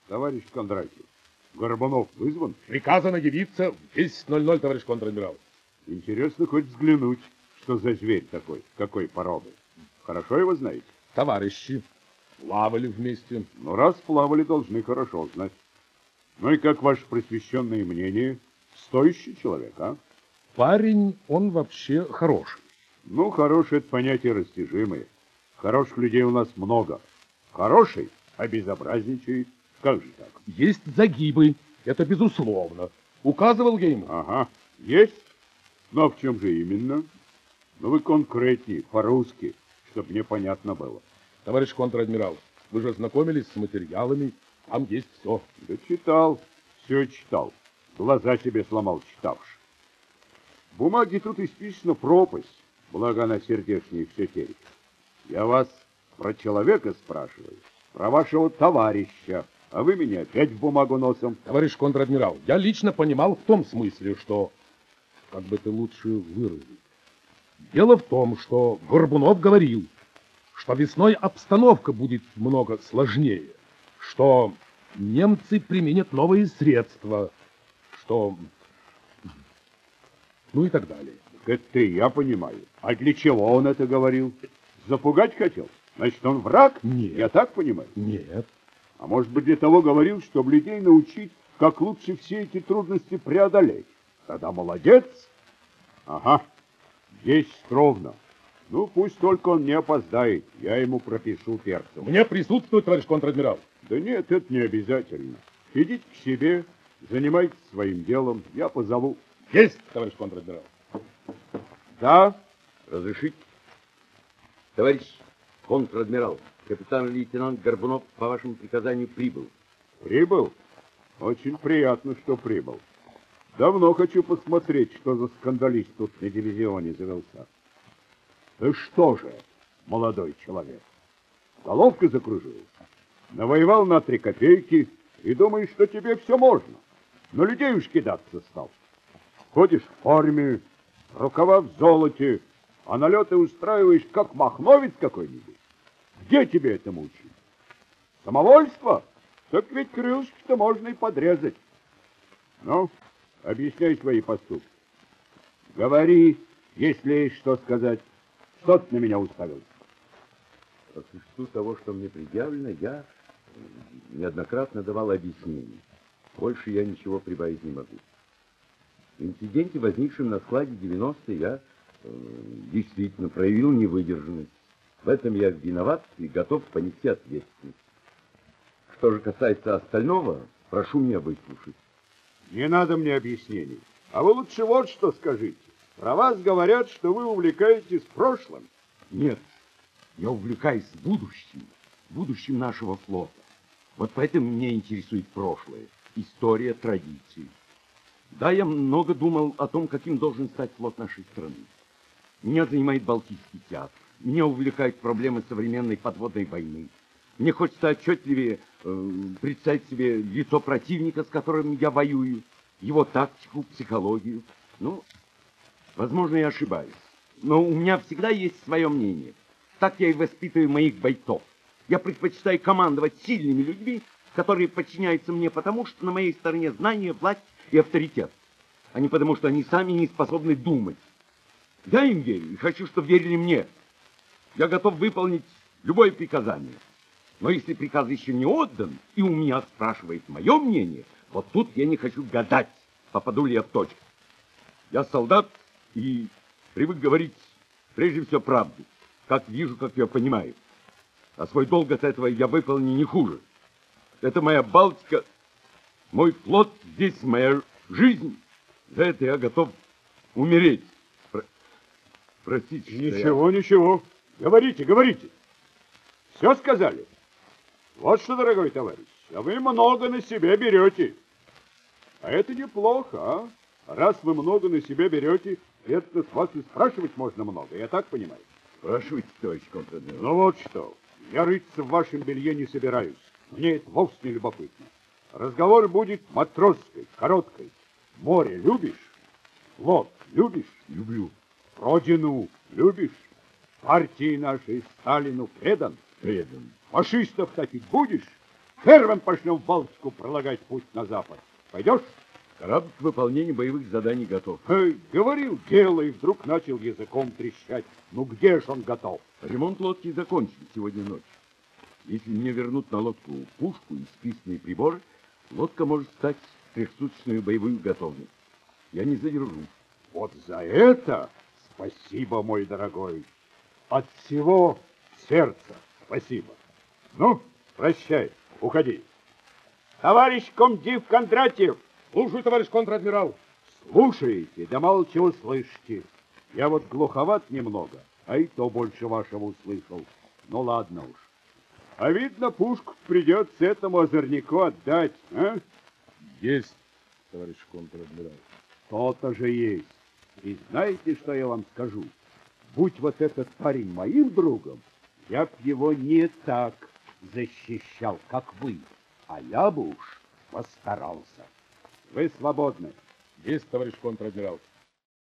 Товарищ Кондратьев, Горбунов вызван? Приказано явиться в 10:00, товарищ контр-адмирал. Интересно хоть взглянуть, что за зверь такой, какой породы. Хорошо его знаете? Товарищи, плавали вместе. Ну, раз плавали, должны хорошо знать. Ну и как ваше просвещенное мнение? Стоящий человек, а? Парень, он вообще хороший. Ну, хороший — это понятие растяжимое. Хороших людей у нас много. Хороший обезобразничает. Как же так? Есть загибы, это безусловно. Указывал я ему. Ага, есть. Но в чем же именно? Ну, вы конкретнее, по-русски, чтобы мне понятно было. Товарищ контр-адмирал, вы же ознакомились с материалами, там есть все. Да читал, все читал. Глаза себе сломал, читавши. В бумаге тут исписана пропасть, благо она сердечнее все терпит. Я вас про человека спрашиваю, про вашего товарища, а вы меня опять в бумагу носом. Товарищ контр-адмирал, я лично понимал в том смысле, что... Как бы ты лучше выразить? Дело в том, что Горбунов говорил, что весной обстановка будет много сложнее, что немцы применят новые средства, что... Ну и так далее. Это я понимаю. А для чего он это говорил? Запугать хотел? Значит, он враг? Нет. Я так понимаю? Нет. А может быть, для того говорил, чтобы людей научить, как лучше все эти трудности преодолеть? Тогда молодец. Ага, 10 ровно. Ну, пусть только он не опоздает. Я ему пропишу перцем. Мне присутствует, товарищ контр-адмирал. Да нет, это не обязательно. Идите к себе, занимайтесь своим делом. Я позову. Есть, товарищ контр-адмирал. Да? Разрешите? Товарищ контр-адмирал, капитан-лейтенант Горбунов по вашему приказанию прибыл. Прибыл? Очень приятно, что прибыл. Давно хочу посмотреть, что за скандалист тут на дивизионе завелся. Ты что же, молодой человек, головка закружилась? Навоевал на 3 копейки и думаешь, что тебе все можно. На людей уж кидаться стал. Ходишь в форме, рукава в золоте, а налеты устраиваешь, как махновец какой-нибудь. Где тебе этому учить? Самовольство? Так ведь крылышки-то можно и подрезать. Ну, объясняй свои поступки. Говори, если есть что сказать. Что ты на меня уставился? По существу того, что мне предъявлено, я неоднократно давал объяснения. Больше я ничего прибавить не могу. В инциденте, возникшем на складе 90-й, я действительно проявил невыдержанность. В этом я виноват и готов понести ответственность. Что же касается остального, прошу меня выслушать. Не надо мне объяснений. А вы лучше вот что скажите. Про вас говорят, что вы увлекаетесь прошлым. Нет, я увлекаюсь будущим нашего флота. Вот поэтому меня интересует прошлое, история, традиции. Да, я много думал о том, каким должен стать флот нашей страны. Меня занимает Балтийский театр. Меня увлекают проблемы современной подводной войны. Мне хочется отчетливее представить себе лицо противника, с которым я воюю, его тактику, психологию. Ну, возможно, я ошибаюсь. Но у меня всегда есть свое мнение. Так я и воспитываю моих бойцов. Я предпочитаю командовать сильными людьми, которые подчиняются мне потому, что на моей стороне знания, власть и авторитет, а не потому, что они сами не способны думать. Я им верю и хочу, чтобы верили мне. Я готов выполнить любое приказание. Но если приказ еще не отдан, и у меня спрашивает мое мнение, вот тут я не хочу гадать, попаду ли я в точку. Я солдат и привык говорить прежде всего правду, как вижу, как я понимаю. А свой долг от этого я выполню не хуже. Это моя Балтика, мой флот, здесь моя жизнь. За это я готов умереть. Простите, Ничего, ничего. Говорите, говорите. Все сказали? Вот что, дорогой товарищ, а вы много на себя берете. А это неплохо, а? Раз вы много на себя берете, это с вас и спрашивать можно много, я так понимаю. Спрашивайте, товарищ контр-адмирал. Ну вот что, я рыться в вашем белье не собираюсь. Мне это вовсе не любопытно. Разговор будет матросской, короткой. Море любишь? Флот любишь? Люблю. Родину любишь? Партии нашей Сталину предан? Предан. Фашистов таких будешь? Первым пошлем в Балтику пролагать путь на запад. Пойдешь? Корабль к выполнению боевых заданий готов. Эй, говорил дело, и вдруг начал языком трещать. Ну где ж он готов? Ремонт лодки закончен сегодня ночью. Если мне вернут на лодку пушку и списанные приборы, лодка может стать в трехсуточную боевую готовность. Я не задержусь. Вот за это спасибо, мой дорогой. От всего сердца спасибо. Ну, прощай, уходи. Товарищ комдив Кондратьев! Слушаю, товарищ контр-адмирал. Слушаете, да мало чего слышите. Я вот глуховат немного, а и то больше вашего услышал. Ну ладно уж. А видно, пушку придется этому озорнику отдать, а? Есть, товарищ контр-адмирал. То-то же есть. И знаете, что я вам скажу? Будь вот этот парень моим другом, я б его не так защищал, как вы. А я бы уж постарался. Вы свободны. Есть, товарищ контр-адмирал.